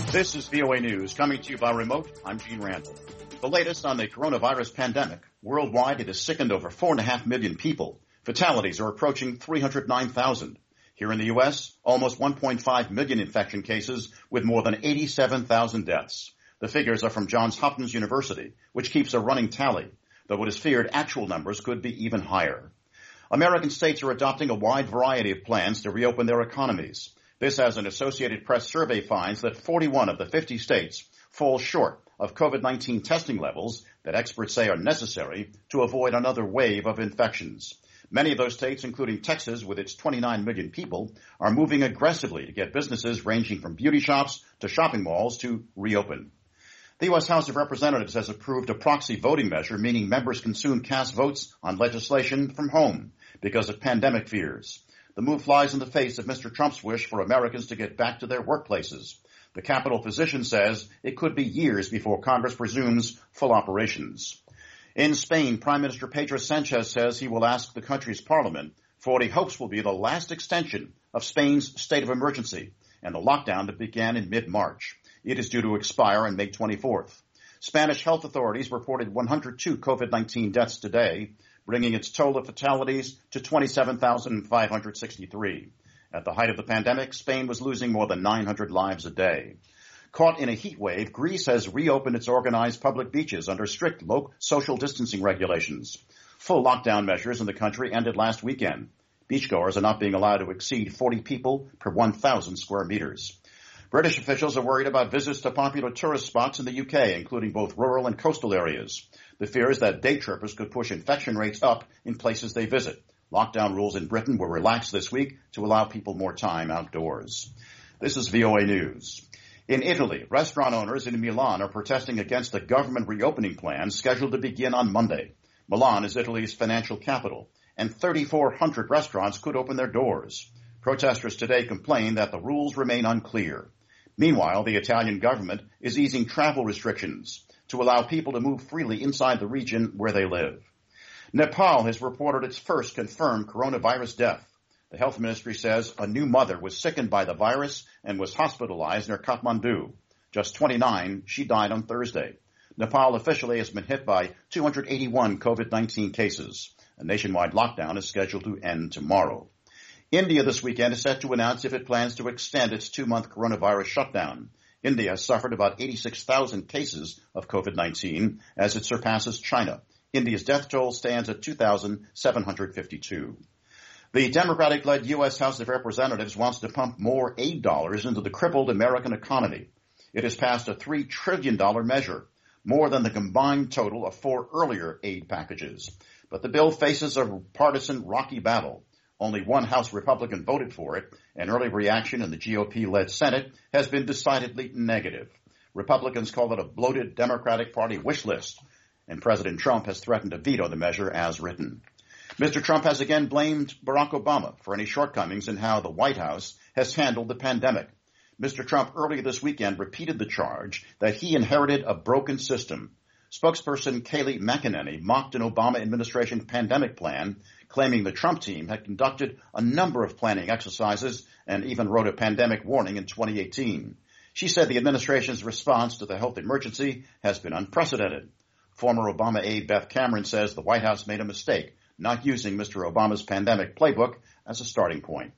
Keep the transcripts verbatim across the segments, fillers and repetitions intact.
This is V O A News, coming to you by remote. I'm Gene Randall. The latest on the coronavirus pandemic. Worldwide, it has sickened over four and a half million people. Fatalities are approaching three hundred nine thousand. Here in the U S, almost one point five million infection cases with more than eighty-seven thousand deaths. The figures are from Johns Hopkins University, which keeps a running tally, though it is feared actual numbers could be even higher. American states are adopting a wide variety of plans to reopen their economies. This, as an Associated Press survey finds that forty-one of the fifty states fall short of COVID nineteen testing levels that experts say are necessary to avoid another wave of infections. Many of those states, including Texas with its twenty-nine million people, are moving aggressively to get businesses ranging from beauty shops to shopping malls to reopen. The U S House of Representatives has approved a proxy voting measure, meaning members can soon cast votes on legislation from home because of pandemic fears. The move flies in the face of Mister Trump's wish for Americans to get back to their workplaces. The Capitol physician says it could be years before Congress resumes full operations. In Spain, Prime Minister Pedro Sanchez says he will ask the country's parliament for what he hopes will be the last extension of Spain's state of emergency and the lockdown that began in mid-March. It is due to expire on May twenty-fourth. Spanish health authorities reported one hundred two COVID nineteen deaths today, bringing its total of fatalities to twenty-seven thousand five hundred sixty-three. At the height of the pandemic, Spain was losing more than nine hundred lives a day. Caught in a heat wave, Greece has reopened its organized public beaches under strict local social distancing regulations. Full lockdown measures in the country ended last weekend. Beachgoers are not being allowed to exceed forty people per one thousand square meters. British officials are worried about visits to popular tourist spots in the U K, including both rural and coastal areas. The fear is that day trippers could push infection rates up in places they visit. Lockdown rules in Britain were relaxed this week to allow people more time outdoors. This is V O A News. In Italy, restaurant owners in Milan are protesting against the government reopening plan scheduled to begin on Monday. Milan is Italy's financial capital, and thirty-four hundred restaurants could open their doors. Protesters today complain that the rules remain unclear. Meanwhile, the Italian government is easing travel restrictions to allow people to move freely inside the region where they live. Nepal has reported its first confirmed coronavirus death. The health ministry says a new mother was sickened by the virus and was hospitalized near Kathmandu. Just twenty-nine, she died on Thursday. Nepal officially has been hit by two hundred eighty-one COVID nineteen cases. A nationwide lockdown is scheduled to end tomorrow. India this weekend is set to announce if it plans to extend its two-month coronavirus shutdown. India has suffered about eighty-six thousand cases of COVID nineteen as it surpasses China. India's death toll stands at two thousand seven hundred fifty-two. The Democratic-led U S House of Representatives wants to pump more aid dollars into the crippled American economy. It has passed a three trillion dollars measure, more than the combined total of four earlier aid packages. But the bill faces a partisan rocky battle. Only one House Republican voted for it. An early reaction in the G O P-led Senate has been decidedly negative. Republicans call it a bloated Democratic Party wish list, and President Trump has threatened to veto the measure as written. Mister Trump has again blamed Barack Obama for any shortcomings in how the White House has handled the pandemic. Mister Trump earlier this weekend repeated the charge that he inherited a broken system. Spokesperson Kayleigh McEnany mocked an Obama administration pandemic plan, claiming the Trump team had conducted a number of planning exercises and even wrote a pandemic warning in twenty eighteen. She said the administration's response to the health emergency has been unprecedented. Former Obama aide Beth Cameron says the White House made a mistake not using Mister Obama's pandemic playbook as a starting point.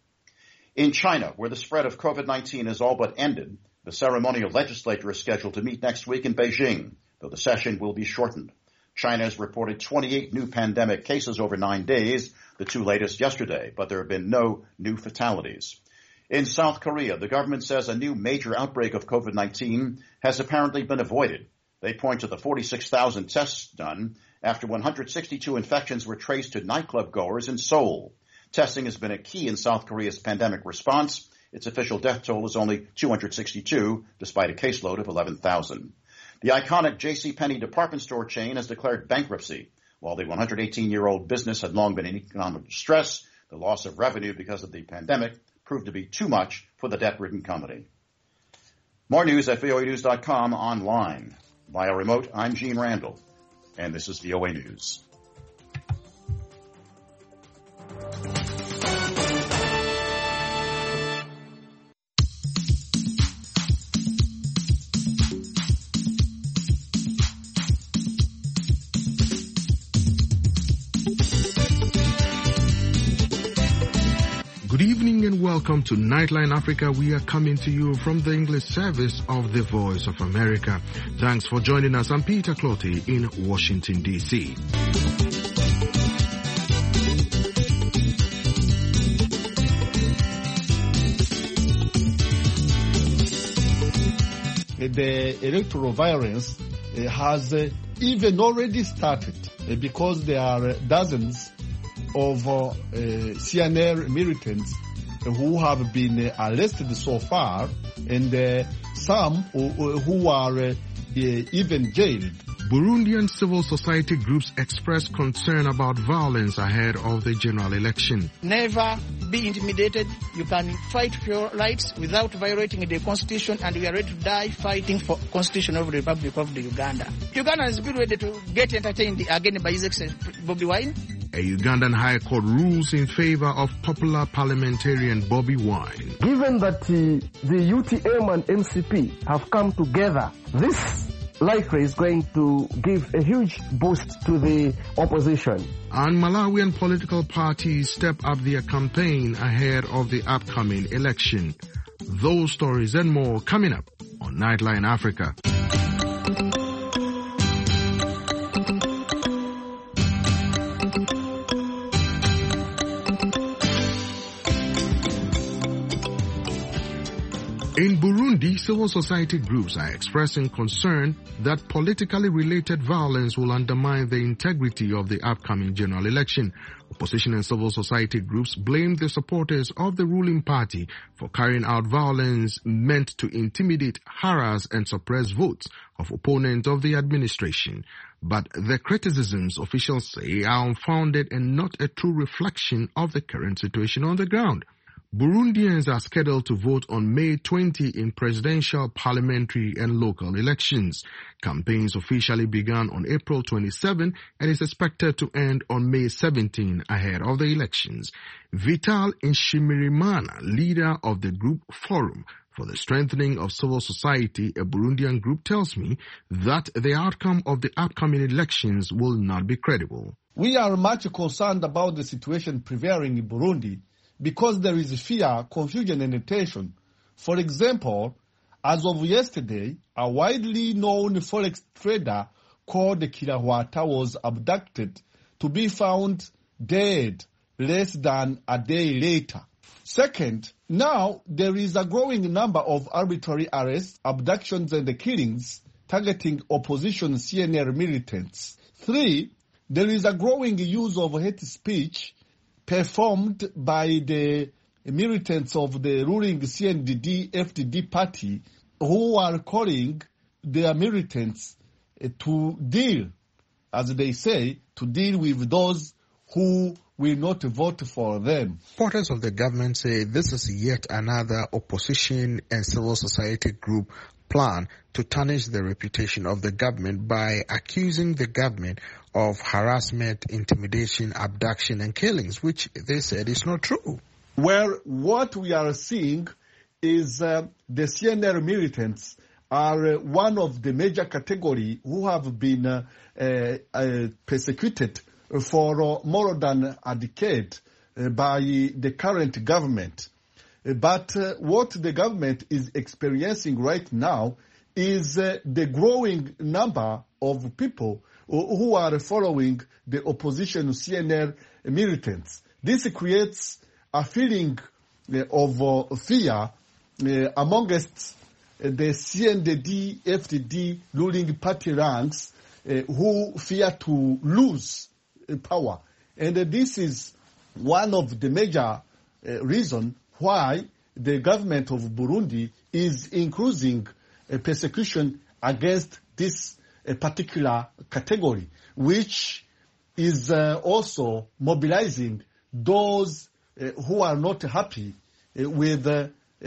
In China, where the spread of COVID nineteen is all but ended, the ceremonial legislature is scheduled to meet next week in Beijing, though the session will be shortened. China has reported twenty-eight new pandemic cases over nine days, the two latest yesterday, but there have been no new fatalities. In South Korea, the government says a new major outbreak of COVID nineteen has apparently been avoided. They point to the forty-six thousand tests done after one hundred sixty-two infections were traced to nightclub goers in Seoul. Testing has been a key in South Korea's pandemic response. Its official death toll is only two hundred sixty-two, despite a caseload of eleven thousand. The iconic JCPenney department store chain has declared bankruptcy. While the one hundred eighteen-year-old business had long been in economic distress, the loss of revenue because of the pandemic proved to be too much for the debt-ridden company. More news at V O A news dot com online. Via remote, I'm Gene Randall, and this is V O A News. and welcome to Nightline Africa. We are coming to you from the English service of the Voice of America. Thanks for joining us. I'm Peter Clotty in Washington, D C The electoral violence uh, has uh, even already started uh, because there are dozens of uh, uh, C N R militants who have been uh, arrested so far, and uh, some who, who are uh, uh, even jailed. Burundian civil society groups express concern about violence ahead of the general election. Never be intimidated. You can fight for your rights without violating the constitution, and we are ready to die fighting for constitution of the Republic of the Uganda. Uganda has been ready to get entertained again by His Excellency Bobi Wine. A Ugandan High Court rules in favor of popular parliamentarian Bobi Wine. Given that uh, the U T M and M C P have come together, this likely is going to give a huge boost to the opposition. And Malawian political parties step up their campaign ahead of the upcoming election. Those stories and more coming up on Nightline Africa. In Burundi, civil society groups are expressing concern that politically related violence will undermine the integrity of the upcoming general election. Opposition and civil society groups blame the supporters of the ruling party for carrying out violence meant to intimidate, harass, and suppress votes of opponents of the administration. But the criticisms officials say are unfounded and not a true reflection of the current situation on the ground. Burundians are scheduled to vote on May twentieth in presidential, parliamentary and local elections. Campaigns officially began on April twenty-seventh and is expected to end on May seventeenth ahead of the elections. Vital Nshimirimana, leader of the group Forum for the Strengthening of Civil Society, a Burundian group, tells me that the outcome of the upcoming elections will not be credible. We are much concerned about the situation prevailing in Burundi, because there is fear, confusion, and tension. For example, as of yesterday, a widely known forex trader called Kirahwata was abducted to be found dead less than a day later. Second, now there is a growing number of arbitrary arrests, abductions, and killings targeting opposition C N R militants. Three, there is a growing use of hate speech performed by the militants of the ruling C N D D F D D party, who are calling their militants to deal, as they say, to deal with those who will not vote for them. Supporters of the government say this is yet another opposition and civil society group plan to tarnish the reputation of the government by accusing the government of harassment, intimidation, abduction, and killings, which they said is not true. Well, what we are seeing is uh, the C N R militants are uh, one of the major category who have been uh, uh, uh, persecuted for uh, more than a decade uh, by the current government. Uh, but uh, what the government is experiencing right now is uh, the growing number of people who are following the opposition C N R militants. This creates a feeling uh, of uh, fear uh, amongst uh, the C N D D F D D ruling party ranks uh, who fear to lose uh, power. And uh, this is one of the major uh, reasons why the government of Burundi is increasing uh, persecution against this a particular category, which is uh, also mobilizing those uh, who are not happy uh, with uh, uh,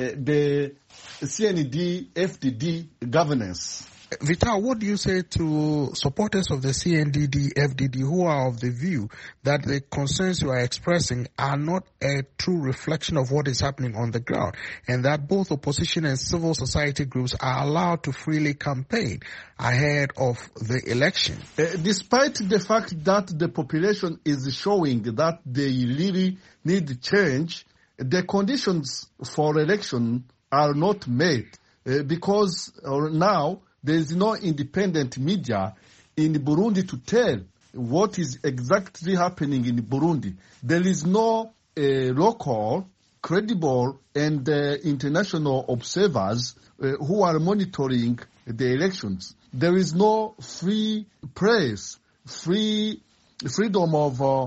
the C N D F D D governance. Vital, what do you say to supporters of the C N D D F D D who are of the view that the concerns you are expressing are not a true reflection of what is happening on the ground, and that both opposition and civil society groups are allowed to freely campaign ahead of the election? Uh, despite the fact that the population is showing that they really need change, the conditions for election are not met uh, because uh, now there is no independent media in Burundi to tell what is exactly happening in Burundi. There is no uh, local, credible, and uh, international observers uh, who are monitoring the elections. There is no free press, free freedom of uh, uh,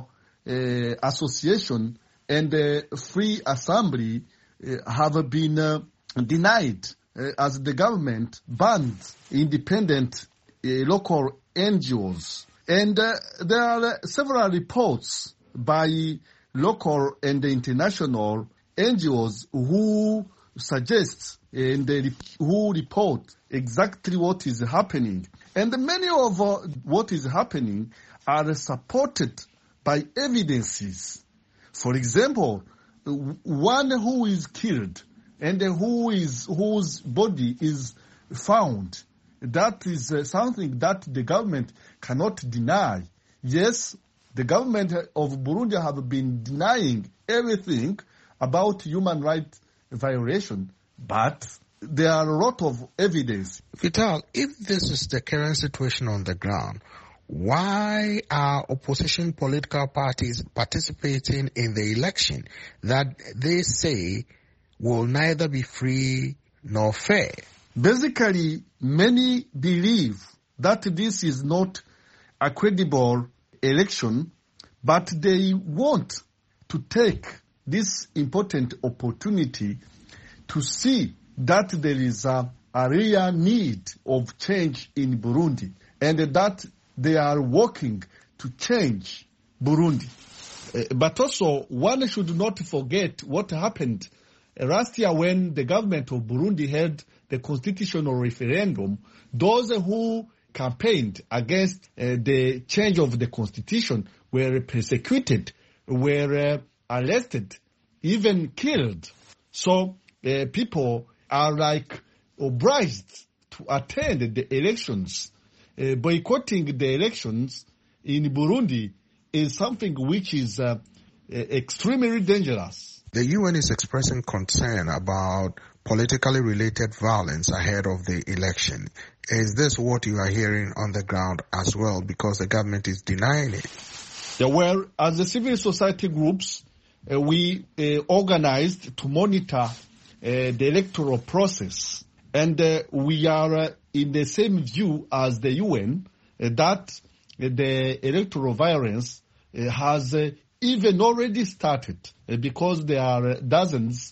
association, and uh, free assembly uh, have been uh, denied uh, as the government banned independent uh, local N G Os. And uh, there are uh, several reports by local and international N G Os who suggest and uh, who report exactly what is happening. And many of uh, what is happening are supported by evidences. For example, one who is killed and who is whose body is found, that is uh, something that the government cannot deny. Yes, the government of Burundi have been denying everything about human rights violation, but there are a lot of evidence. Vital, if this is the current situation on the ground, why are opposition political parties participating in the election that they say will neither be free nor fair? Basically, many believe that this is not a credible election, but they want to take this important opportunity to see that there is a, a real need of change in Burundi, and that they are working to change Burundi. Uh, but also, one should not forget what happened last year when the government of Burundi held the constitutional referendum. Those who campaigned against uh, the change of the constitution were persecuted, were uh, arrested, even killed. So uh, people are like obliged to attend the elections. Uh, boycotting the elections in Burundi is something which is uh, extremely dangerous. The U N is expressing concern about politically related violence ahead of the election. Is this what you are hearing on the ground as well, because the government is denying it? Yeah, well, as the civil society groups, uh, we uh, organized to monitor uh, the electoral process. And uh, we are uh, in the same view as the U N uh, that uh, the electoral violence uh, has uh, even already started uh, because there are uh, dozens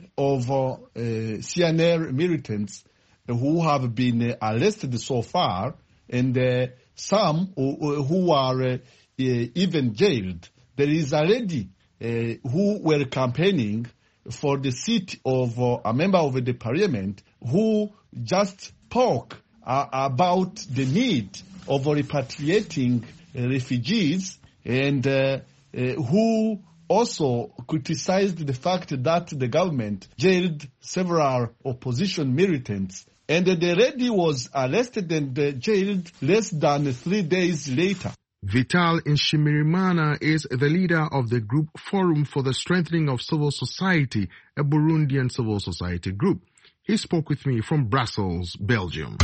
of uh, uh, C N R militants uh, who have been uh, arrested so far, and uh, some who, who are uh, uh, even jailed. There is already uh, who were campaigning for the seat of uh, a member of the parliament who just spoke uh, about the need of repatriating uh, refugees, and uh, uh, who also criticized the fact that the government jailed several opposition militants, and the lady was arrested and uh, jailed less than three days later. Vital Nshimirimana is the leader of the group Forum for the Strengthening of Civil Society, a Burundian civil society group. He spoke with me from Brussels, Belgium.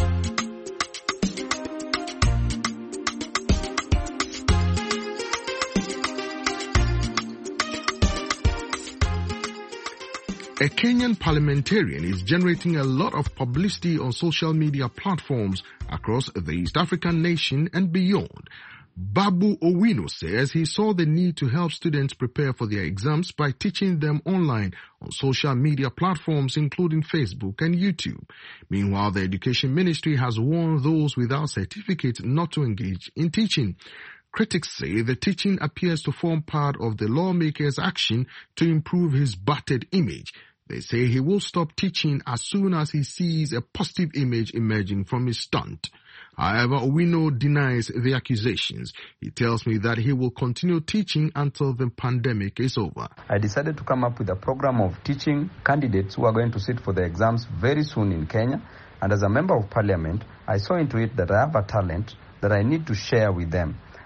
A Kenyan parliamentarian is generating a lot of publicity on social media platforms across the East African nation and beyond. Babu Owino says he saw the need to help students prepare for their exams by teaching them online on social media platforms including Facebook and YouTube. Meanwhile, the Education Ministry has warned those without certificates not to engage in teaching. Critics say the teaching appears to form part of the lawmaker's action to improve his battered image. They say he will stop teaching as soon as he sees a positive image emerging from his stunt. However, Owino denies the accusations. He tells me that he will continue teaching until the pandemic is over. I decided to come up with a program of teaching candidates who are going to sit for the exams very soon in Kenya. And as a member of parliament, I saw into it that I have a talent that I need to share with them.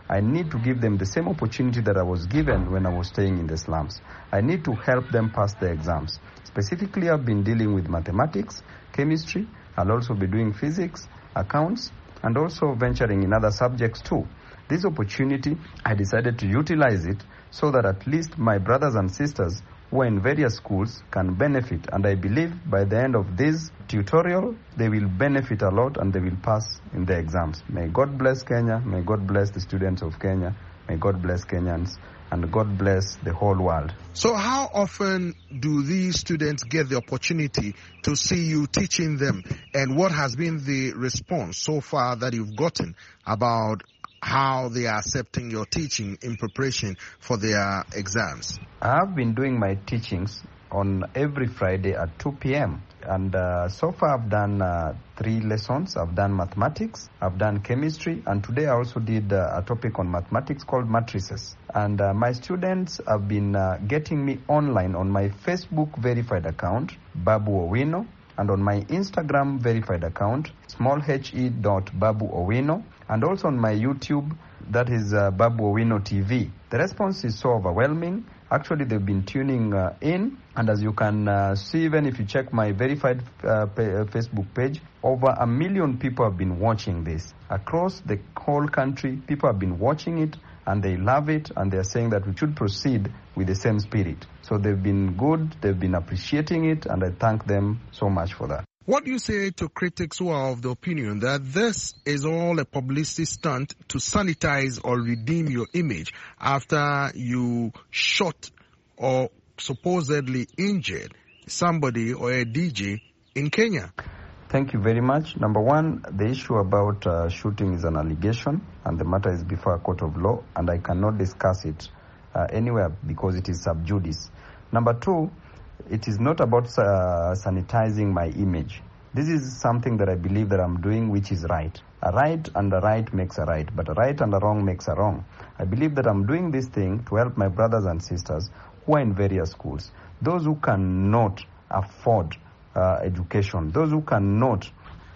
I need to give them the same opportunity that I was given when I was staying in the slums. I need to help them pass the exams. Specifically, I've been dealing with mathematics, chemistry. I'll also be doing physics, accounts, and also venturing in other subjects too. This opportunity, I decided to utilize it so that at least my brothers and sisters who are in various schools can benefit. And I believe by the end of this tutorial, they will benefit a lot and they will pass in the exams. May God bless Kenya. May God bless the students of Kenya. May God bless Kenyans. And God bless the whole world. So how often do these students get the opportunity to see you teaching them? And what has been the response so far that you've gotten about how they are accepting your teaching in preparation for their exams? I've been doing my teachings on every Friday at two p.m. And uh, so far I've done uh, three lessons. I've done mathematics, I've done chemistry, and today I also did uh, a topic on mathematics called matrices. And uh, my students have been uh, getting me online on my Facebook verified account, Babu Owino, and on my Instagram verified account, smallhe dot babu owino, and also on my YouTube, that is uh, Babu Owino T V. The response is so overwhelming. Actually, they've been tuning uh, in, and as you can uh, see, even if you check my verified uh, pa- Facebook page, over a million people have been watching this. Across the whole country, people have been watching it, and they love it, and they're saying that we should proceed with the same spirit. So they've been good, they've been appreciating it, and I thank them so much for that. What do you say to critics who are of the opinion that this is all a publicity stunt to sanitize or redeem your image after you shot or supposedly injured somebody or a D J in Kenya? Thank you very much. Number one, the issue about uh, shooting is an allegation, and the matter is before a court of law, and I cannot discuss it uh, anywhere because it is sub judice. Number two, it is not about uh, sanitizing my image. This is something that I believe that I'm doing which is right. A right and a right makes a right, but a right and a wrong makes a wrong. I believe that I'm doing this thing to help my brothers and sisters who are in various schools, those who cannot afford uh, education, those who cannot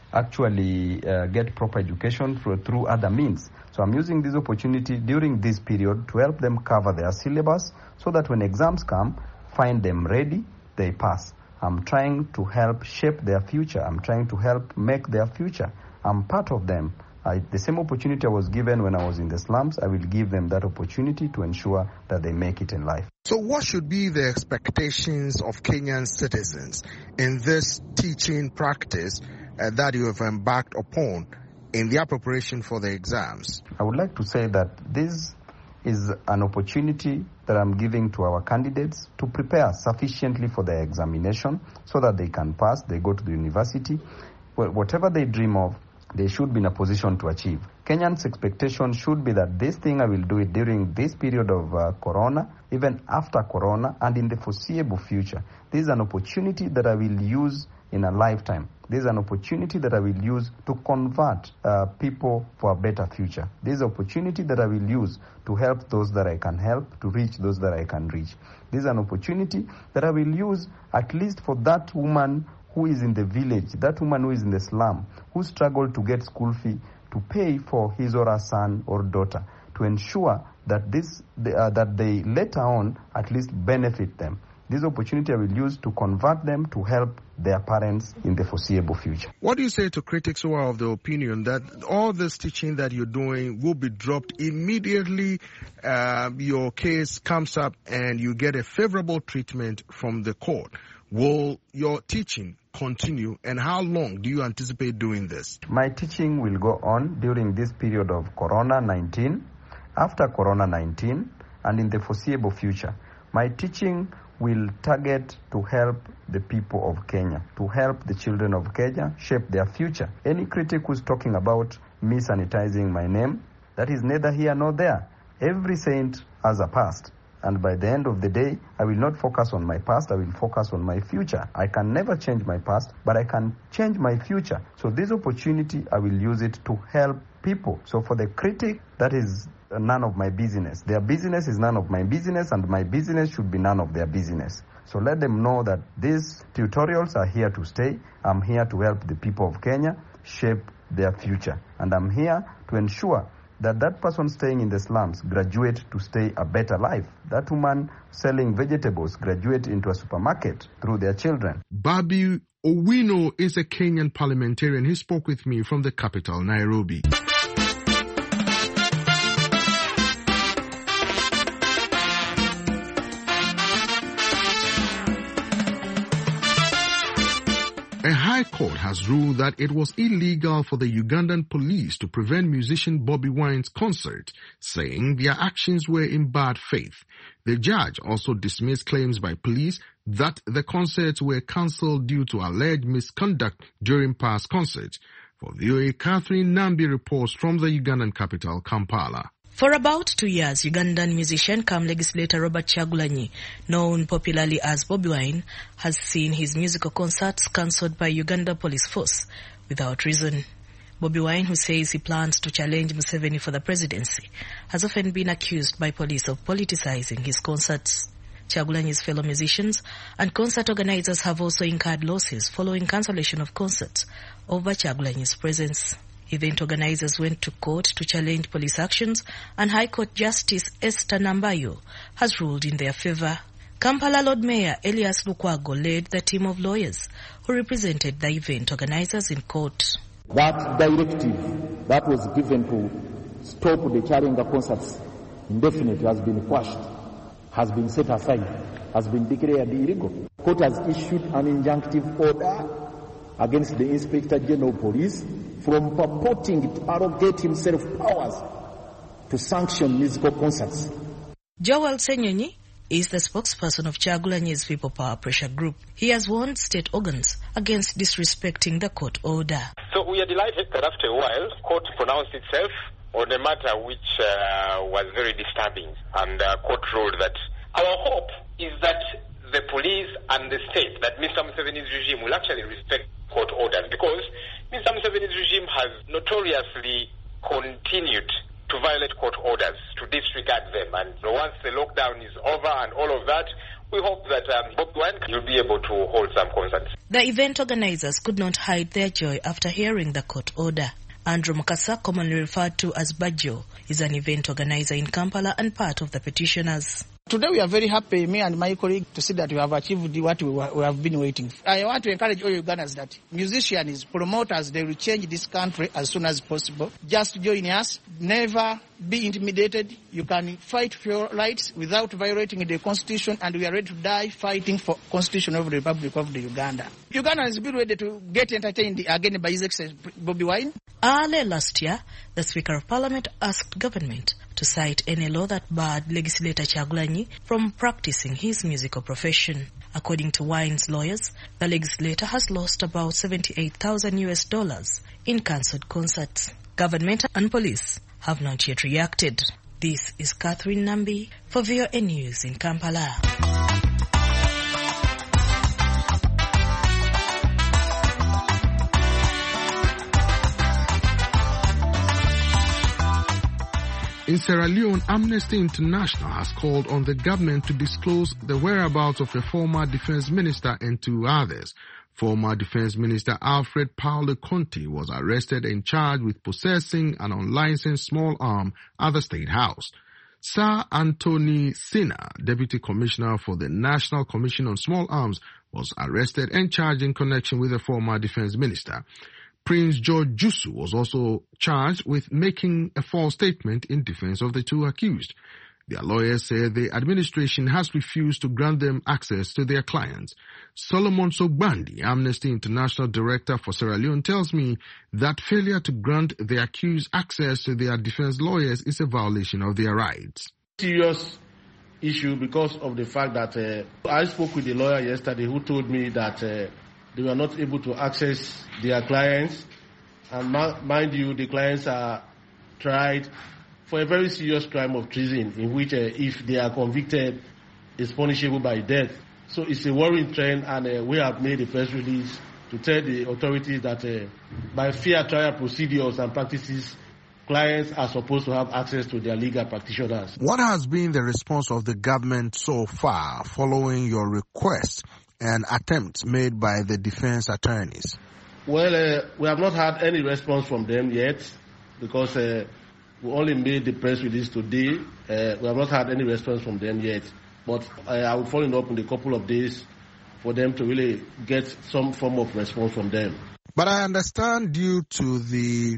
actually uh, get proper education through, through other means. So I'm using this opportunity during this period to help them cover their syllabus so that when exams come, find them ready, they pass. I'm trying to help shape their future. I'm trying to help make their future. I'm part of them. I, the same opportunity I was given when I was in the slums, I will give them that opportunity to ensure that they make it in life. So what should be the expectations of Kenyan citizens in this teaching practice uh, that you have embarked upon in their preparation for the exams? I would like to say that this is an opportunity that I'm giving to our candidates to prepare sufficiently for their examination so that they can pass, they go to the university. Well, whatever they dream of, they should be in a position to achieve. Kenyans' expectation should be that this thing, I will do it during this period of uh, Corona, even after Corona, and in the foreseeable future. This is an opportunity that I will use in a lifetime. This is an opportunity that I will use to convert uh, people for a better future. This is an opportunity that I will use to help those that I can help, to reach those that I can reach. This is an opportunity that I will use at least for that woman who is in the village, that woman who is in the slum, who struggled to get school fee, to pay for his or her son or daughter, to ensure that this uh, that they later on at least benefit them. This opportunity I will use to convert them to help their parents in the foreseeable future. What do you say to critics who are of the opinion that all this teaching that you're doing will be dropped immediately uh, your case comes up and you get a favorable treatment from the court? Will your teaching continue, and how long do you anticipate doing this? My teaching will go on during this period of Corona nineteen, after Corona nineteen, and in the foreseeable future. My teaching will target to help the people of Kenya, to help the children of Kenya shape their future. Any critic who's talking about me sanitizing my name, that is neither here nor there. Every saint has a past. And by the end of the day, I will not focus on my past, I will focus on my future. I can never change my past, but I can change my future. So this opportunity, I will use it to help people. So for the critic, that is none of my business. Their business is none of my business, and my business should be none of their business. So let them know that these tutorials are here to stay. I'm here to help the people of Kenya shape their future. And I'm here to ensure that that person staying in the slums graduate to stay a better life. That woman selling vegetables graduate into a supermarket through their children. Babi Owino is a Kenyan parliamentarian. He spoke with me from the capital, Nairobi. A high court has ruled that it was illegal for the Ugandan police to prevent musician Bobi Wine's concert, saying their actions were in bad faith. The judge also dismissed claims by police that the concerts were cancelled due to alleged misconduct during past concerts. For V O A, Catherine Nambi reports from the Ugandan capital, Kampala. For about two years, Ugandan musician cum legislator Robert Kyagulanyi, known popularly as Bobi Wine, has seen his musical concerts cancelled by Uganda police force without reason. Bobi Wine, who says he plans to challenge Museveni for the presidency, has often been accused by police of politicizing his concerts. Kyagulanyi's fellow musicians and concert organizers have also incurred losses following cancellation of concerts over Kyagulanyi's presence. Event organizers went to court to challenge police actions, and High Court Justice Esther Nambayo has ruled in their favor. Kampala Lord Mayor Elias Lukwago led the team of lawyers who represented the event organizers in court. That directive that was given to stop the Kyalenga concerts indefinitely has been quashed, has been set aside, has been declared illegal. Court has issued an injunctive order against the Inspector General of Police from purporting to arrogate himself powers to sanction musical concerts. Joel Senyonyi is the spokesperson of Kyagulanyi's People Power Pressure Group. He has warned state organs against disrespecting the court order. So we are delighted that after a while, court pronounced itself on a matter which uh, was very disturbing, and uh, court ruled that our hope is that the police and the state, that Mister Museveni's regime will actually respect court orders, because Mister Museveni's regime has notoriously continued to violate court orders, to disregard them. And once the lockdown is over and all of that, we hope that um, Bobi Wine will be able to hold some concerts. The event organizers could not hide their joy after hearing the court order. Andrew Mukasa, commonly referred to as Bajo, is an event organizer in Kampala and part of the petitioners. Today we are very happy, me and my colleague, to see that we have achieved what we, we have been waiting for. I want to encourage all Ugandans that musicians, promoters, they will change this country as soon as possible. Just join us. Never be intimidated. You can fight for your rights without violating the constitution, and we are ready to die fighting for constitution of the Republic of the Uganda. Uganda is be ready to get entertained again by His Excellency Bobi Wine. Early last year, the Speaker of Parliament asked government to cite any law that barred legislator Kyagulanyi from practicing his musical profession. According to Wine's lawyers, the legislator has lost about seventy-eight thousand U S dollars in cancelled concerts. Government and police have not yet reacted. This is Catherine Nambi for V O A News in Kampala. In Sierra Leone, Amnesty International has called on the government to disclose the whereabouts of a former defense minister and two others. Former Defense Minister Alfred Paulo Conti was arrested and charged with possessing an unlicensed small arm at the State House. Sir Anthony Sina, Deputy Commissioner for the National Commission on Small Arms, was arrested and charged in connection with the former Defense Minister. Prince George Jusu was also charged with making a false statement in defense of the two accused. Their lawyers say the administration has refused to grant them access to their clients. Solomon Sogbandi, Amnesty International Director for Sierra Leone, tells me that failure to grant the accused access to their defense lawyers is a violation of their rights. Serious issue because of the fact that uh, I spoke with the lawyer yesterday who told me that uh, they were not able to access their clients. And ma- mind you, the clients are tried for a very serious crime of treason, in which uh, if they are convicted, is punishable by death. So it's a worrying trend, and uh, we have made a press release to tell the authorities that uh, by fair trial procedures and practices, clients are supposed to have access to their legal practitioners. What has been the response of the government so far following your request and attempts made by the defense attorneys? Well, uh, we have not had any response from them yet, because uh, We only made the press release today. Uh, we have not had any response from them yet. But uh, I will follow up in a couple of days for them to really get some form of response from them. But I understand due to the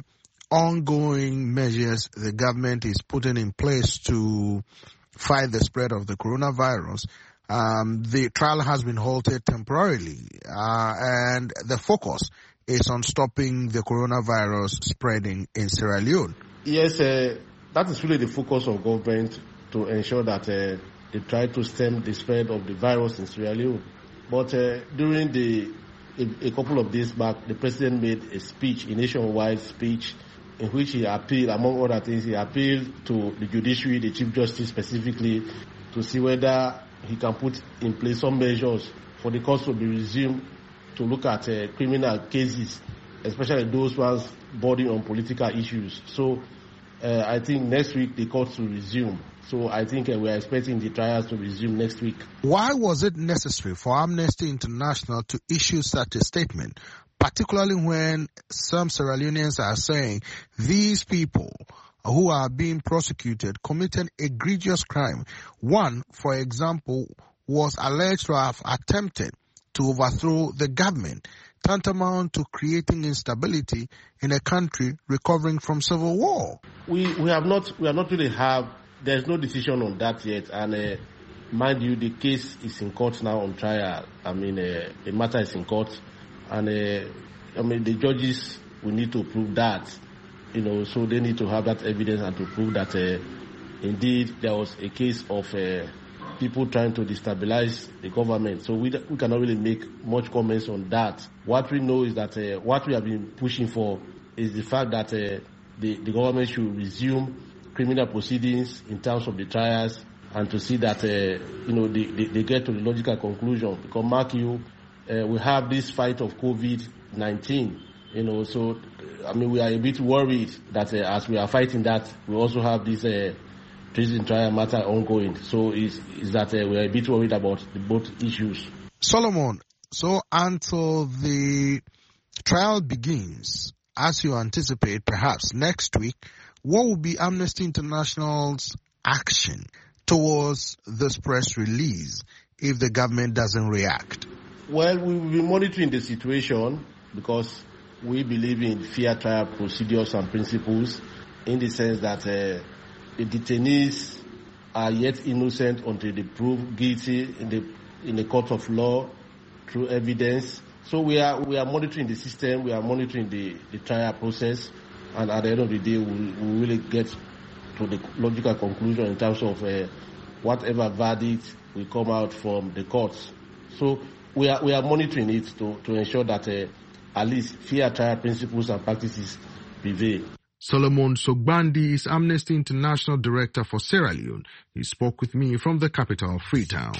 ongoing measures the government is putting in place to fight the spread of the coronavirus, um, the trial has been halted temporarily, uh, and the focus is on stopping the coronavirus spreading in Sierra Leone. Yes, uh, that is really the focus of government, to ensure that uh, they try to stem the spread of the virus in Sierra Leone. But uh, during the a, a couple of days back, the president made a speech, a nationwide speech, in which he appealed, among other things, he appealed to the judiciary, the Chief Justice specifically, to see whether he can put in place some measures for the courts to be resumed to look at uh, criminal cases, especially those ones bordering on political issues. So uh, I think next week the courts will resume. So I think uh, we are expecting the trials to resume next week. Why was it necessary for Amnesty International to issue such a statement, particularly when some Sierra Leoneans are saying these people who are being prosecuted committed egregious crime? One, for example, was alleged to have attempted to overthrow the government, tantamount to creating instability in a country recovering from civil war. We we have not we have not really have there's no decision on that yet, and uh, mind you, the case is in court now on trial. I mean, uh, the matter is in court, and uh, I mean the judges will need to prove that, you know, so they need to have that evidence and to prove that uh, indeed there was a case of Uh, people trying to destabilize the government. So we, we cannot really make much comments on that. What we know is that uh, what we have been pushing for is the fact that uh, the, the government should resume criminal proceedings in terms of the trials, and to see that uh, you know they, they, they get to the logical conclusion. Because mark you, uh, we have this fight of COVID nineteen. You know, so I mean we are a bit worried that uh, as we are fighting that, we also have this Uh, treason trial matter ongoing. So is is that uh, we are a bit worried about the both issues. Solomon, so until the trial begins, as you anticipate, perhaps next week, what will be Amnesty International's action towards this press release if the government doesn't react? Well, we will be monitoring the situation, because we believe in fair trial procedures and principles, in the sense that uh, the detainees are yet innocent until they prove guilty in the in the court of law through evidence. So we are we are monitoring the system, we are monitoring the, the trial process, and at the end of the day, we will really get to the logical conclusion in terms of uh, whatever verdict will come out from the courts. So we are we are monitoring it to, to ensure that uh, at least fair trial principles and practices prevail. Solomon Sogbandi is Amnesty International Director for Sierra Leone. He spoke with me from the capital, Freetown.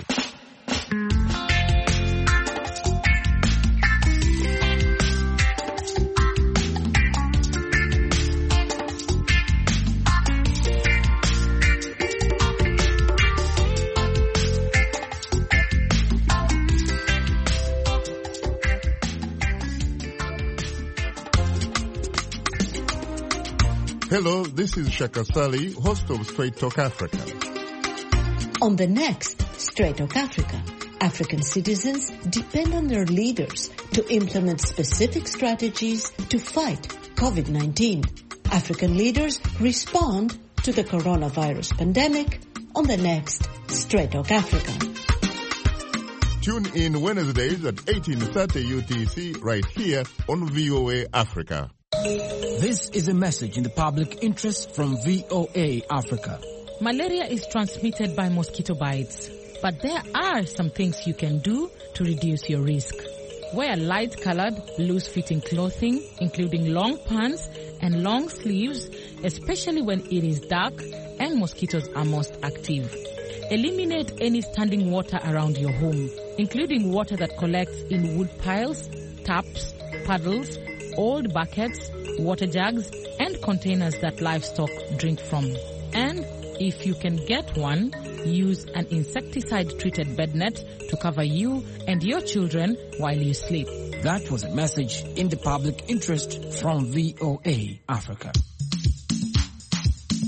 Hello, this is Shaka Sali, host of Straight Talk Africa. On the next Straight Talk Africa, African citizens depend on their leaders to implement specific strategies to fight COVID nineteen. African leaders respond to the coronavirus pandemic on the next Straight Talk Africa. Tune in Wednesdays at eighteen thirty U T C right here on V O A Africa. This is a message in the public interest from V O A Africa. Malaria is transmitted by mosquito bites, but there are some things you can do to reduce your risk. Wear light-colored, loose-fitting clothing, including long pants and long sleeves, especially when it is dark and mosquitoes are most active. Eliminate any standing water around your home, including water that collects in wood piles, taps, puddles, old buckets, water jugs, and containers that livestock drink from. And if you can get one, use an insecticide-treated bed net to cover you and your children while you sleep. That was a message in the public interest from V O A Africa.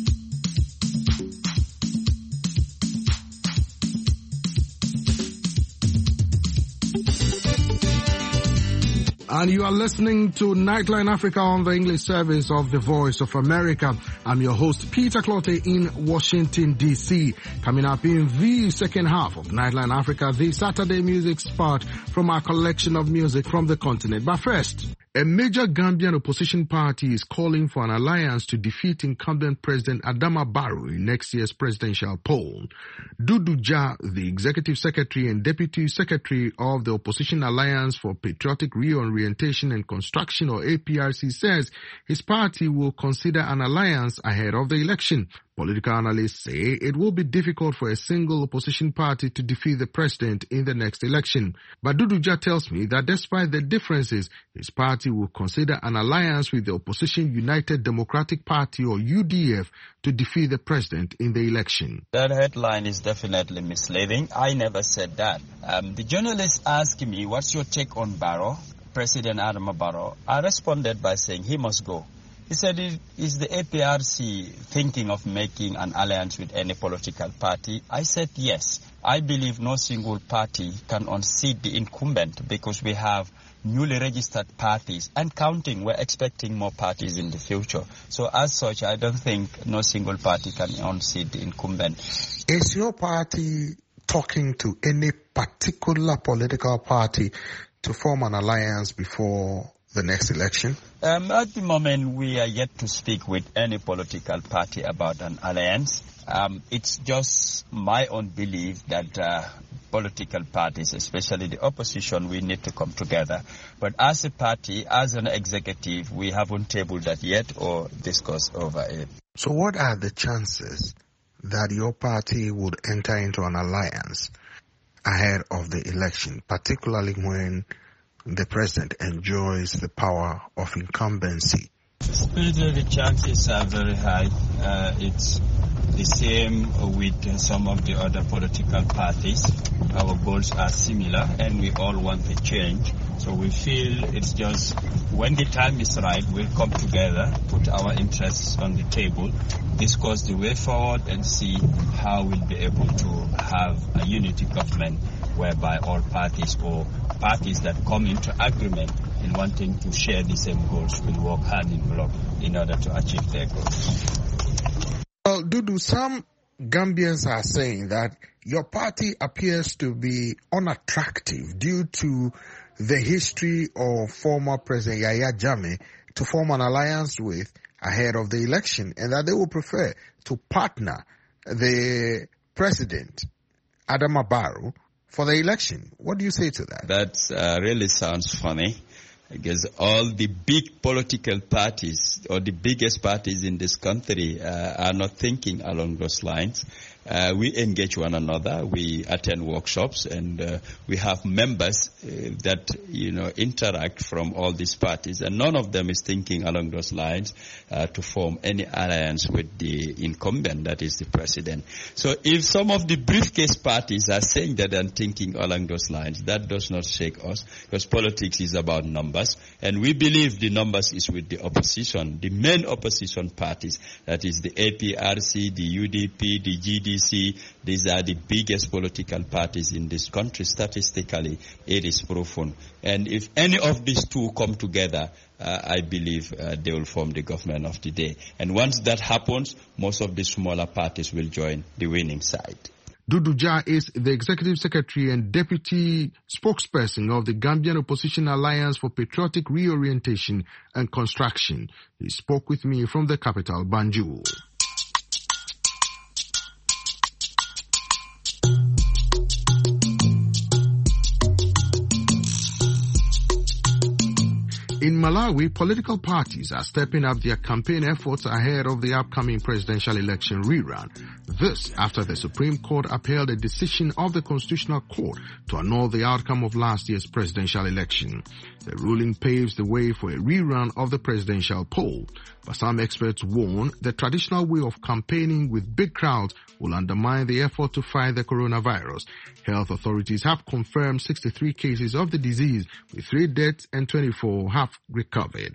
And you are listening to Nightline Africa on the English service of the Voice of America. I'm your host, Peter Clottey in Washington, D C. Coming up in the second half of Nightline Africa, the Saturday music spot from our collection of music from the continent. But first, a major Gambian opposition party is calling for an alliance to defeat incumbent President Adama Barrow in next year's presidential poll. Dudu Jah, the executive secretary and deputy secretary of the Opposition Alliance for Patriotic Reorientation and Construction, or A P R C, says his party will consider an alliance ahead of the election. Political analysts say it will be difficult for a single opposition party to defeat the president in the next election. But Dudu Jah tells me that despite the differences, his party will consider an alliance with the opposition United Democratic Party, or U D F, to defeat the president in the election. That headline is definitely misleading. I never said that. Um, the journalist asked me, what's your take on Barrow, President Adama Barrow? I responded by saying he must go. He said, is the A P R C thinking of making an alliance with any political party? I said, yes. I believe no single party can unseat the incumbent because we have newly registered parties and counting. We're expecting more parties in the future. So as such, I don't think no single party can unseat the incumbent. Is your party talking to any particular political party to form an alliance before the next election? Um, at the moment, we are yet to speak with any political party about an alliance. Um, it's just my own belief that uh, political parties, especially the opposition, we need to come together. But as a party, as an executive, we haven't tabled that yet or discussed over it. So what are the chances that your party would enter into an alliance ahead of the election, particularly when the president enjoys the power of incumbency? Still, the chances are very high. Uh, it's the same with some of the other political parties. Our goals are similar and we all want a change. So we feel it's just when the time is right, we'll come together, put our interests on the table, discuss the way forward and see how we'll be able to have a unity government whereby all parties or parties that come into agreement in wanting to share the same goals will work hand in glove in order to achieve their goals. Well, Dudu, some Gambians are saying that your party appears to be unattractive due to the history of former President Yahya Jammeh to form an alliance with ahead of the election, and that they would prefer to partner the president, Adama Barrow, for the election. What do you say to that? That uh, really sounds funny. I guess all the big political parties or the biggest parties in this country uh, are not thinking along those lines. Uh, we engage one another, we attend workshops, and uh, we have members uh, that, you know, interact from all these parties, and none of them is thinking along those lines uh, to form any alliance with the incumbent, that is the president. So if some of the briefcase parties are saying that and thinking along those lines, that does not shake us, because politics is about numbers, and we believe the numbers is with the opposition, the main opposition parties, that is the A P R C, the U D P, the G D C. These are the biggest political parties in this country. Statistically, it is proven. And if any of these two come together, uh, I believe uh, they will form the government of the day. And once that happens, most of the smaller parties will join the winning side. Dudu Jah is the executive secretary and deputy spokesperson of the Gambian Opposition Alliance for Patriotic Reorientation and Construction. He spoke with me from the capital, Banjul. In Malawi, political parties are stepping up their campaign efforts ahead of the upcoming presidential election rerun. This after the Supreme Court upheld a decision of the Constitutional Court to annul the outcome of last year's presidential election. The ruling paves the way for a rerun of the presidential poll, but some experts warn the traditional way of campaigning with big crowds will undermine the effort to fight the coronavirus. Health authorities have confirmed sixty-three cases of the disease, with three deaths and twenty-four have recovered.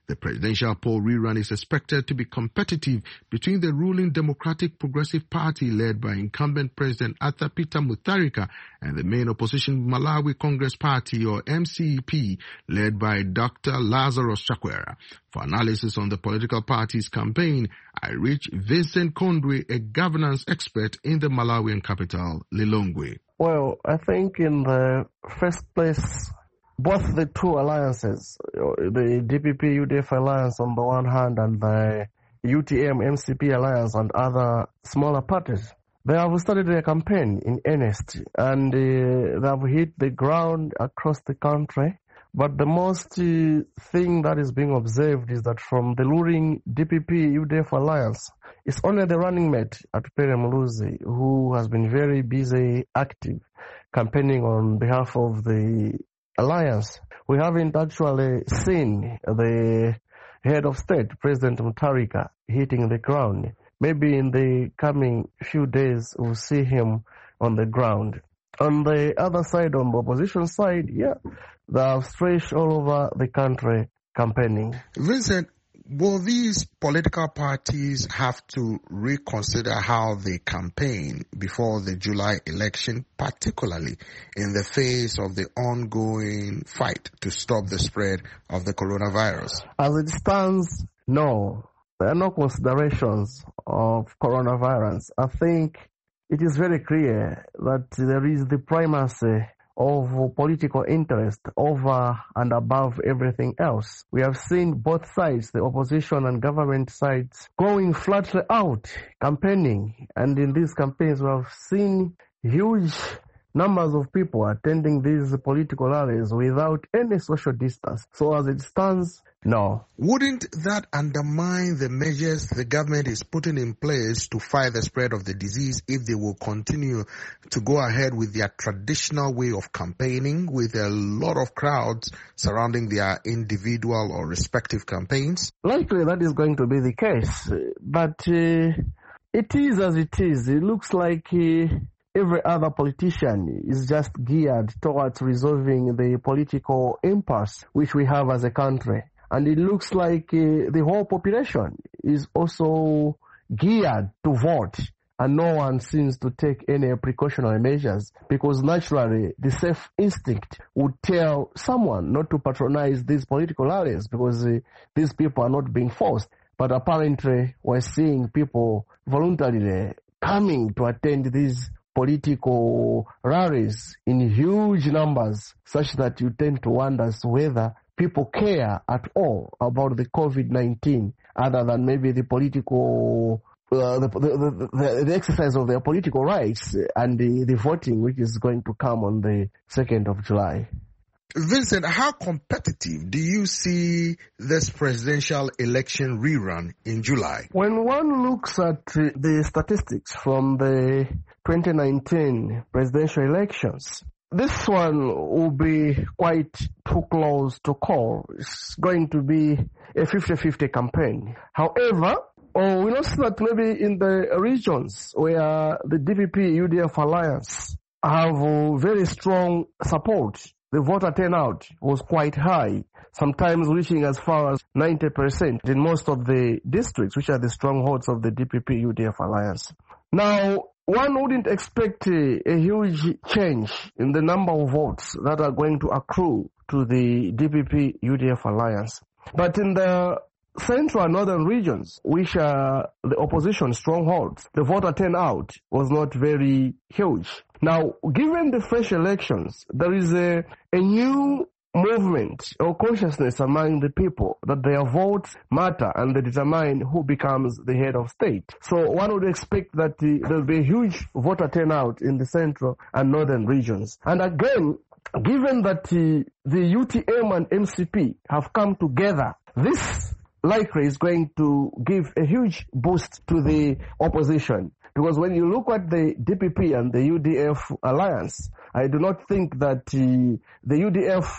The presidential poll rerun is expected to be competitive between the ruling Democratic Progressive Party led by incumbent President Arthur Peter Mutharika and the main opposition Malawi Congress Party, or M C E P, led by Doctor Lazarus Chakwera. For analysis on the political party's campaign, I reached Vincent Kondwe, a governance expert in the Malawian capital, Lilongwe. Well, I think in the first place, both the two alliances, the D P P U D F alliance on the one hand and the U T M M C P alliance and other smaller parties, they have started their campaign in earnest and uh, they have hit the ground across the country. But the most uh, thing that is being observed is that from the ruling D P P U D F alliance, it's only the running mate Atupele Muluzi who has been very busy, active, campaigning on behalf of the alliance. We haven't actually seen the head of state, President Mutharika, hitting the ground. Maybe in the coming few days we'll see him on the ground. On the other side, on the opposition side, yeah, they have stretched all over the country campaigning. Vincent, will these political parties have to reconsider how they campaign before the July election, particularly in the face of the ongoing fight to stop the spread of the coronavirus? As it stands, no. There are no considerations of coronavirus. I think it is very clear that there is the primacy of political interest over and above everything else. We have seen both sides, the opposition and government sides, going flatly out, campaigning. And in these campaigns, we have seen huge numbers of people attending these political rallies without any social distance. So as it stands, no. Wouldn't that undermine the measures the government is putting in place to fight the spread of the disease if they will continue to go ahead with their traditional way of campaigning with a lot of crowds surrounding their individual or respective campaigns? Likely that is going to be the case. But uh, it is as it is. It looks like uh, every other politician is just geared towards resolving the political impasse which we have as a country. And it looks like uh, the whole population is also geared to vote. And no one seems to take any precautionary measures because naturally the safe instinct would tell someone not to patronize these political rallies because uh, these people are not being forced. But apparently we're seeing people voluntarily coming to attend these political rallies in huge numbers such that you tend to wonder whether people care at all about the COVID nineteen other than maybe the political, uh, the, the, the, the exercise of their political rights and the, the voting which is going to come on the second of July. Vincent, how competitive do you see this presidential election rerun in July? When one looks at the statistics from the twenty nineteen presidential elections, this one will be quite too close to call. It's going to be a fifty-fifty campaign. However, oh, we notice that maybe in the regions where the D P P U D F alliance have very strong support, the voter turnout was quite high, sometimes reaching as far as ninety percent in most of the districts, which are the strongholds of the D P P U D F alliance. Now, one wouldn't expect a, a huge change in the number of votes that are going to accrue to the D P P U D F alliance. But in the central and northern regions, which are the opposition strongholds, the voter turnout was not very huge. Now, given the fresh elections, there is a, a new movement or consciousness among the people that their votes matter and they determine who becomes the head of state. So one would expect that uh, there will be a huge voter turnout in the central and northern regions. And again, given that uh, the U T M and M C P have come together, this likely is going to give a huge boost to the opposition. Because when you look at the D P P and the U D F alliance, I do not think that uh, the U D F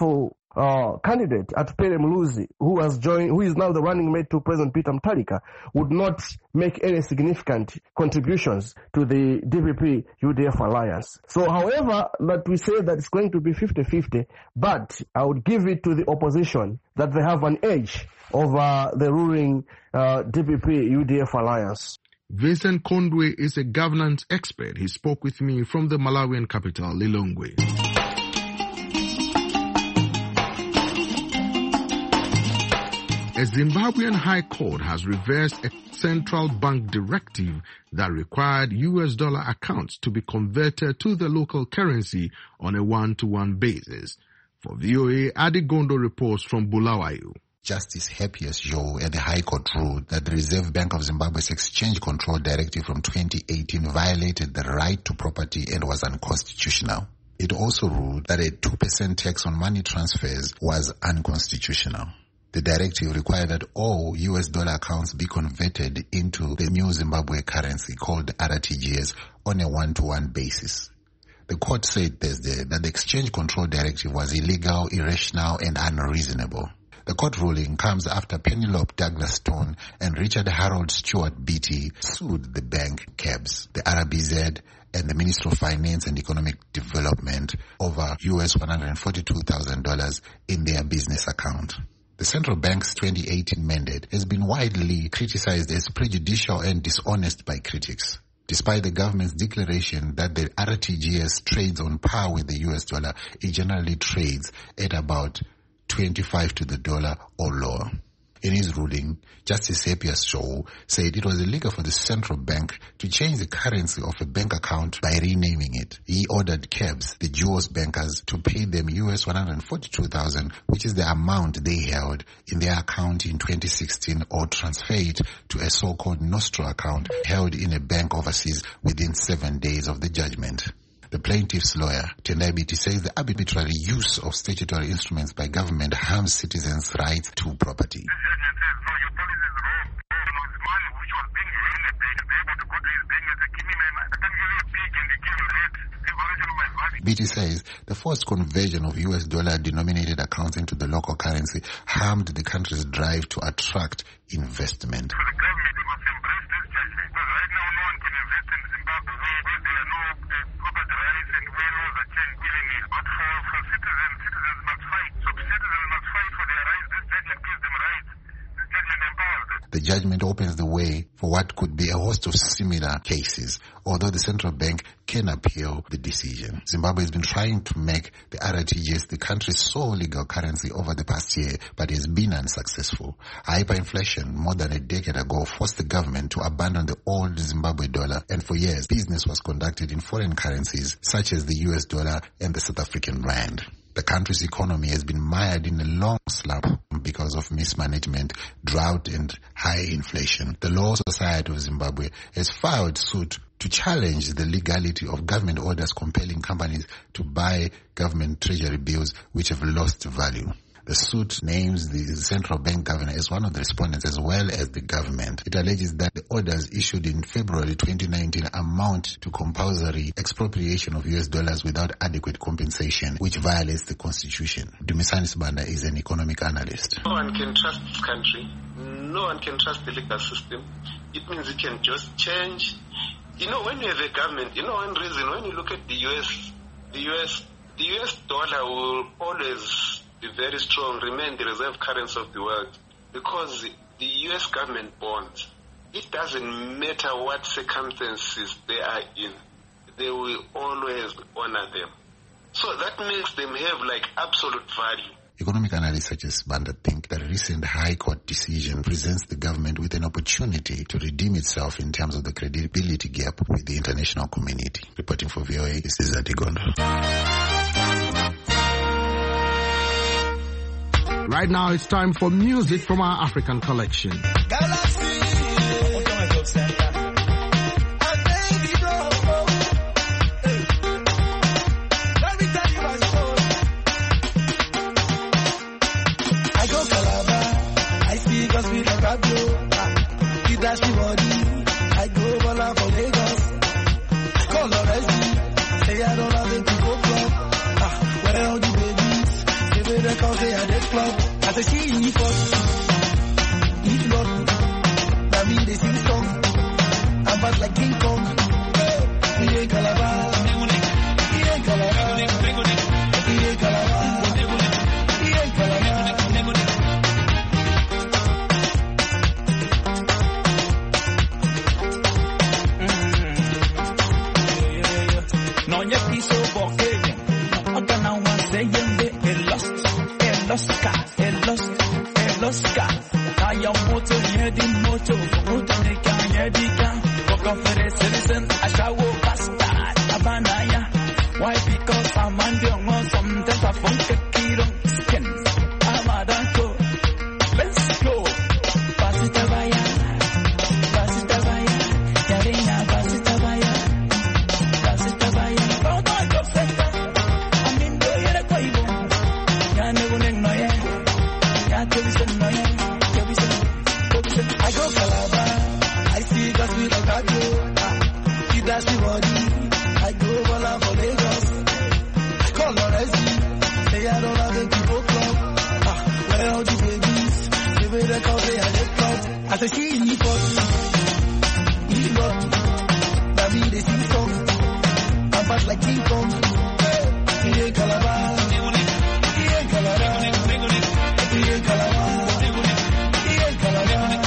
uh, candidate Atupele Muluzi, who has joined, who is now the running mate to President Peter Mutharika, would not make any significant contributions to the D P P U D F alliance. So, however, that we say that it's going to be fifty-fifty, but I would give it to the opposition that they have an edge over the ruling uh, D P P U D F alliance. Vincent Kondwe is a governance expert. He spoke with me from the Malawian capital, Lilongwe. A Zimbabwean High Court has reversed a central bank directive that required U S dollar accounts to be converted to the local currency on a one-to-one basis. For V O A, Adi Gondo reports from Bulawayo. Justice Happiest Joe at the High Court ruled that the Reserve Bank of Zimbabwe's Exchange Control Directive from twenty eighteen violated the right to property and was unconstitutional. It also ruled that a two percent tax on money transfers was unconstitutional. The directive required that all U S dollar accounts be converted into the new Zimbabwe currency called R T G S on a one-to-one basis. The court said Thursday that the Exchange Control Directive was illegal, irrational, and unreasonable. The court ruling comes after Penelope Douglas Stone and Richard Harold Stewart Beatty sued the bank C A B S, the R B Z, and the Ministry of Finance and Economic Development over U S one hundred forty-two thousand dollars in their business account. The central bank's twenty eighteen mandate has been widely criticized as prejudicial and dishonest by critics. Despite the government's declaration that the R T G S trades on par with the U S dollar, it generally trades at about twenty-five to the dollar or lower. In his ruling, Justice Happiest Joe said it was illegal for the central bank to change the currency of a bank account by renaming it. He ordered C A B S, the duos bankers, to pay them U S one hundred forty-two thousand dollars, which is the amount they held in their account in twenty sixteen, or transfer it to a so-called Nostro account held in a bank overseas within seven days of the judgment. The plaintiff's lawyer, Tendai Biti, says the arbitrary use of statutory instruments by government harms citizens' rights to property. Beatty says the forced conversion of U S dollar-denominated accounts into the local currency harmed the country's drive to attract investment. The judgment opens the way for what could be a host of similar cases, although the central bank can appeal the decision. Zimbabwe has been trying to make the R T G S the country's sole legal currency over the past year, but has been unsuccessful. Hyperinflation more than a decade ago forced the government to abandon the old Zimbabwe dollar, and for years business was conducted in foreign currencies such as the U S dollar and the South African rand. The country's economy has been mired in a long slump because of mismanagement, drought, and high inflation. The Law Society of Zimbabwe has filed suit to challenge the legality of government orders compelling companies to buy government treasury bills which have lost value. The suit names the central bank governor as one of the respondents as well as the government. It alleges that the orders issued in February twenty nineteen amount to compulsory expropriation of U S dollars without adequate compensation, which violates the constitution. Dumisani Sibanda is an economic analyst. No one can trust this country. No one can trust the legal system. It means it can just change. You know, when you have a government, you know one reason, when you look at the U S, the U S, the U S dollar will always be very strong, remain the reserve currency of the world, because the U S government bonds, it doesn't matter what circumstances they are in, they will always honor them. So that makes them have like absolute value. Economic analysts such as Banda think that a recent High Court decision presents the government with an opportunity to redeem itself in terms of the credibility gap with the international community. Reporting for V O A, this is Adigondo. Right now, it's time for music from our African collection. Say I don't have it to go from. Ah, where all the babies? Say they come say I dey club. I say she in for if not, now me they sing song. I'm bad like King Kong. He ain't Calabar. He ain't Calabar. He ain't Calabar. He ain't Calabar. No ya piso boquete. Otra no one say yende el lost, el lost, el lost, el lost. Kaya moto yedi moto, moto ne kan yedi kan. Koko fere citizen ashawo bastard abanaya. Why because I'm on the one some that I funk kilo skin. Amadanko, let's go. Pasita vaya, pasita vaya, yarina pasita vaya, pasita vaya. Todo yo seta, a mí no yere koibo. Ya ne unen no ye, ya te dicen no ye, te dicen, te dicen. I go Calabar, I see got me like I do. He dash me body, I go Bola for Lagos. I call Lorezi, say I don't have a people club. Ah, where all the babies, they made a call, they had a club. I say she in for he got, now me they sing song. I'm bad like King Kong. He ain't Calabar, he ain't Calabar, he ain't Calabar, he ain't Calabar.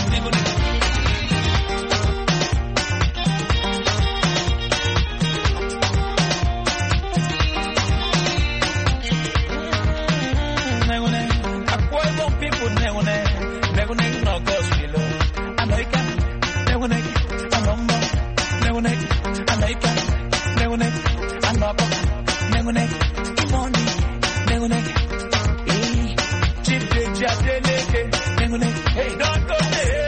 Hey, don't go there.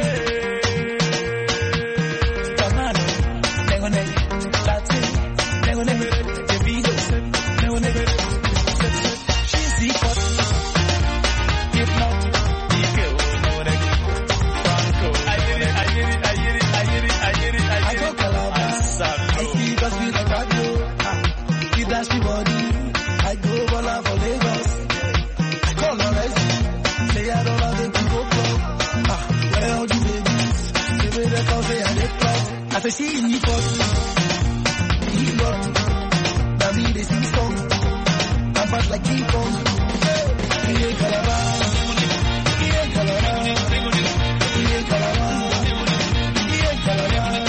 Come on, nego nego, Latin, nego nego, the Beatles, nego nego. She's the cut. If not, the girl, nego nego. Franco, I get it, I get it, I get it, I get it, I get it, I get it. I go Calabar, I see got me like I do. He dash me body, I go Bola for Lagos. I call Lorezi, say I don't have a people club. Ah, where all the babies, they made a call, say I dey club. I say she in for he got, now me they sing song. I'm bad like King Kong. He ain't Calabar, he ain't Calabar, he ain't Calabar, he ain't Calabar.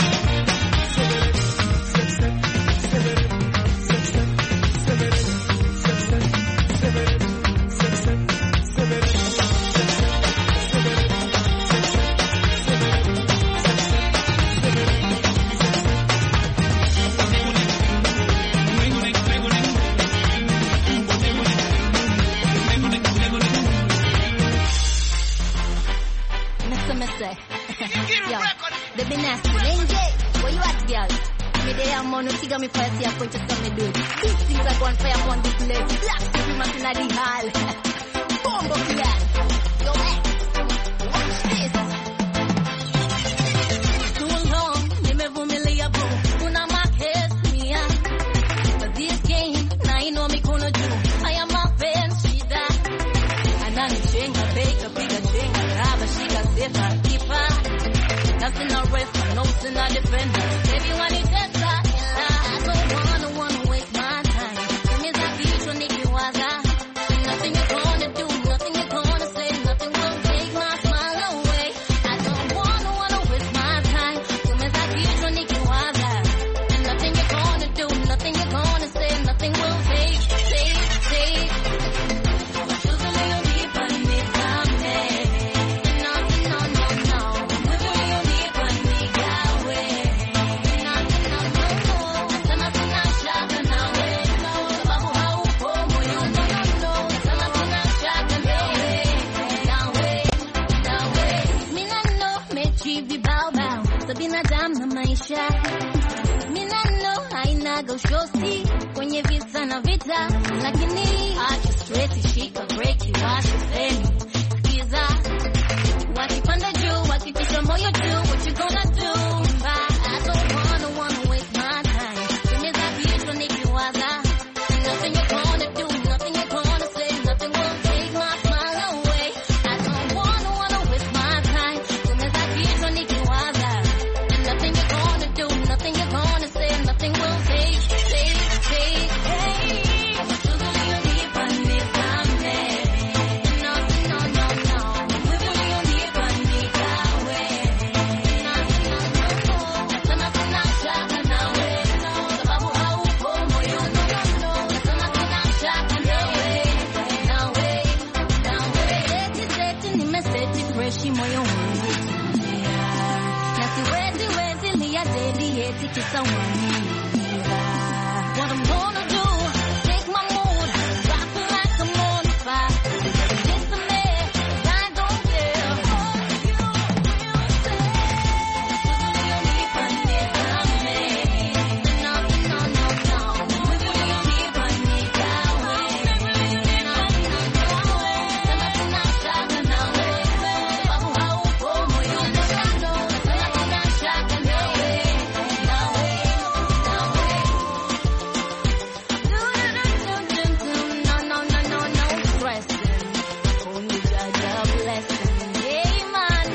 Yo, they be nasty. Lenje, where you at, girl? Me dey am on no figure me first year point to some me do. These things are going fire upon this leg. Black supremacy in the hall. Bombo clan. Yo, eh, watch this. Too long, me me vumilia boo. Una ma kiss me ya. But this game, now you know me gonna do. I am a fan, she that. And I'm chenga, bake a bigger chenga. Raba, she got safer. Nothing no ref, nothing no defender. Baby, when you test that, I don't wanna, wanna waste my time. Give me that beat when you was that. Nothing you're gonna do, nothing you're gonna say, nothing will take my smile away. I don't wanna, wanna waste my time. Give me that beat when you was that. Nothing you're gonna do, nothing you're gonna say, nothing will take, take, take. Just a little deeper, need some day. No, no, no, no. Binadamu na maisha, mina no haina goshosi kwenye vita na vita, lakini acha stress, shika break, washa feni, kiza wakipanda juu, wakitisha moyo juu, what you gonna do? I don't wanna wanna waste my time. Give me that beat when you was that. Nothing you're gonna do, nothing you're gonna say, nothing will kimoyo huvutia. Na siwezi wezi lia deli eti kisa waniira. What I'm gonna do, take my mood, rock me like I'm on fire. Listen to me, 'cause I don't care. All you will say. Will you leave on me, me? No, no, no, no. Will you leave on me, that way? No, no, no, no. Sana tunashaka nawe. Sababu haupo moyoni mwangu. Sana tunashaka nawe. Nawe, nawe. Do, do, do, do, do. No, no, no, no, no stressing. Only Jaja blessing. Hey, man.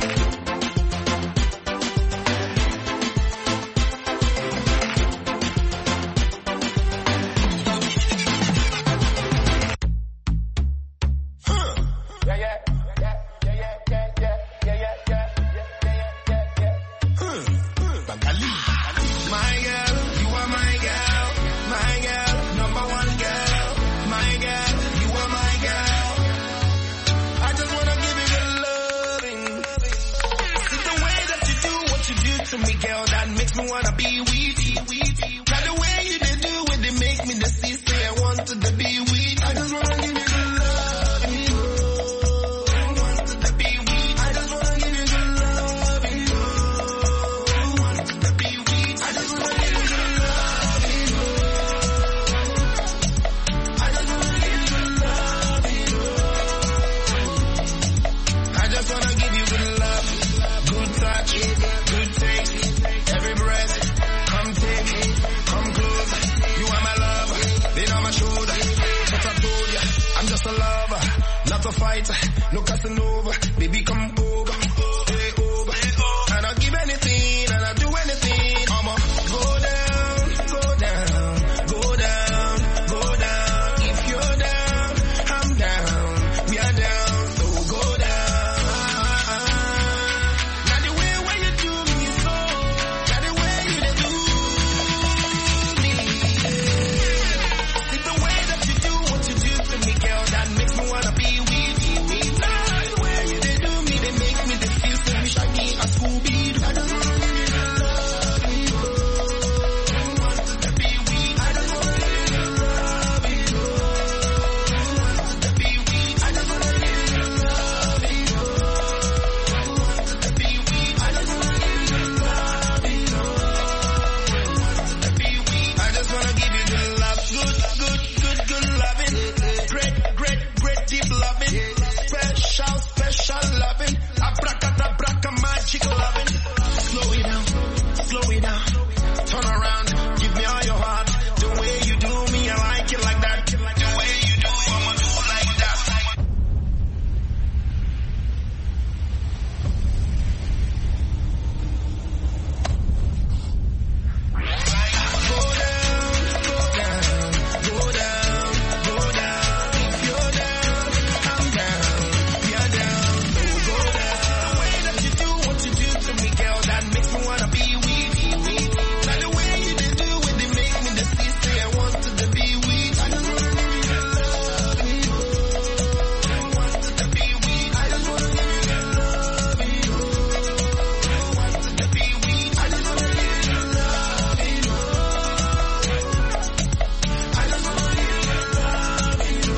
My girl, you are my girl, my girl, number one girl, my girl, you are my girl. I just wanna give you good loving. See the way that you do what you do to me, girl, that makes me wanna be with you. Now the way you they do it, they make me the see say I wanted to be with you. I just wanna give you good loving. I wanted to be with you. I just wanna give you good loving. I wanted to be with you. I just wanna give you good loving. I just wanna give you good loving. I just wanna give you good love, good touch, good taste, every breath. Come take it, come close. You are my lover, lean on my shoulder. But I told ya, I'm just a lover, not a fighter, no Casanova. Baby, come over, stay over. And I'll give anything, and I'll do anything. I'ma go down, go down, go down, go down. If you're down, I'm down, we are down, so go down. Now the way where you do me so, now the way you dey do me. See the way that you do what you do to me, girl, that makes me wanna be with you. Now the way you dey do me, they make me they feel so shaggy as Scooby. I just wanna give you the love, you. I wanted to be with you. I just wanna give you the love, you. I wanted to be with you. I just wanna give you the love, you. I wanted to be with you. I just wanna give you the love, you. I wanted to be with you. I just wanna give you the love, good, good, good, good loving, great, great, great deep loving, special, special loving, abracadabra, magic loving. Slow it down, slow it down, turn around, give me all your heart. The way you do me, I like it like that. The way you do, I'ma do like that. Go down, go down, go down, go down. If you're down, I'm down, we are down, so go down. The way that you do what you do to me, girl, that makes me wanna be with you. Now the way you they do it, they make me the see say I wanted to be with you. I just wanna give you the love, you. I wanted to be with you. I just wanna give you the love, you. I wanted to be with you. I just wanna give you the love, you. I just wanna give you the love, you.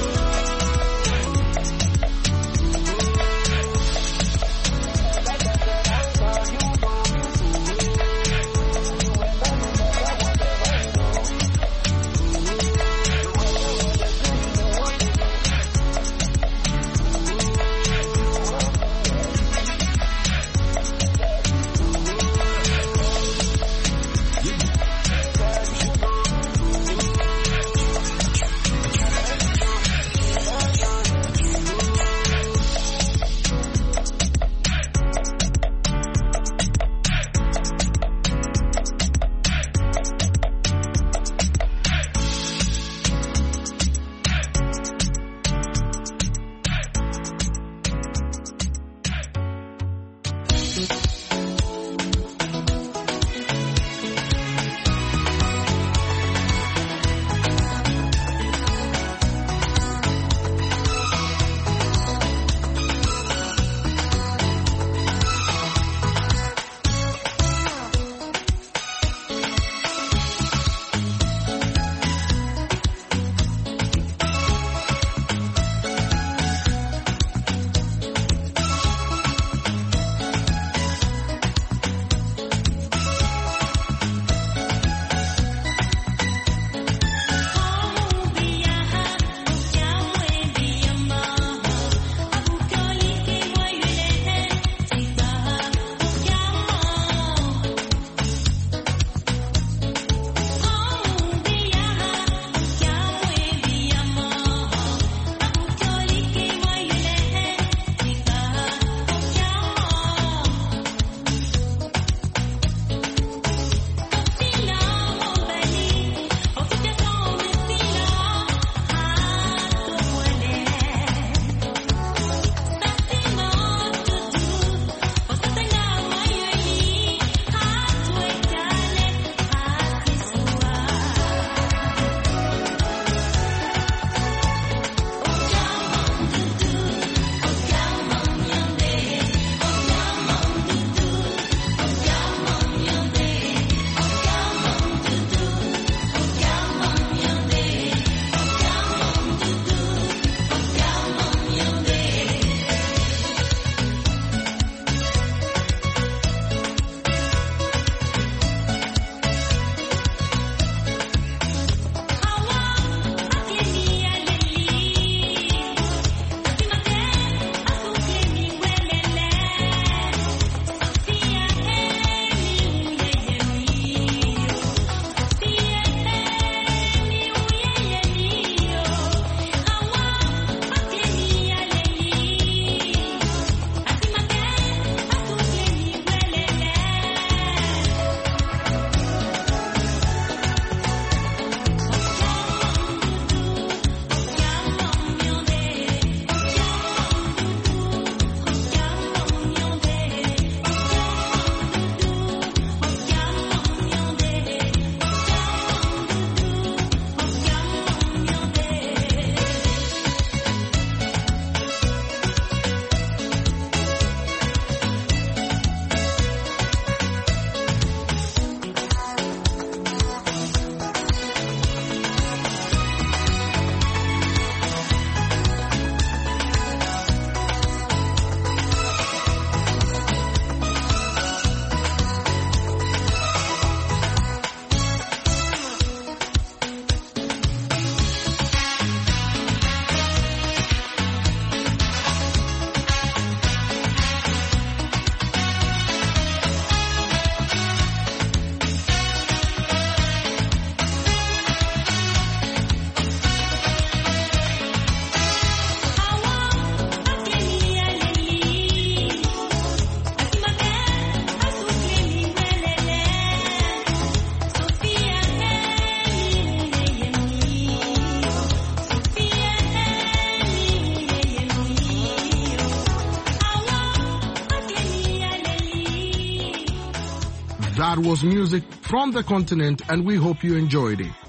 That was music from the continent, and we hope you enjoyed it.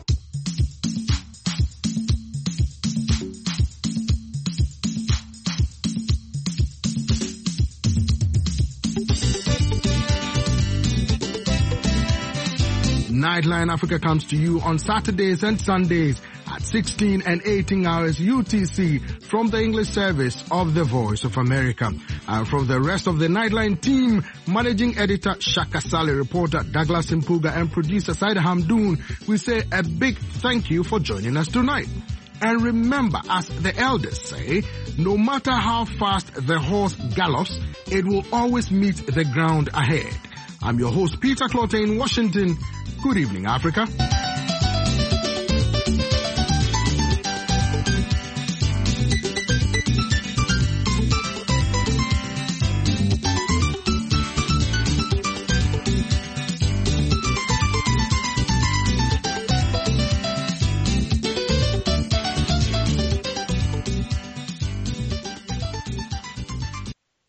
Nightline Africa comes to you on Saturdays and Sundays at sixteen and eighteen hours U T C from the English service of the Voice of America. And from the rest of the Nightline team, managing editor Shaka Sally, reporter Douglas Impuga, and producer Saida Hamdoon, we say a big thank you for joining us tonight. And remember, as the elders say, no matter how fast the horse gallops, it will always meet the ground ahead. I'm your host, Peter Clotte in Washington. Good evening, Africa.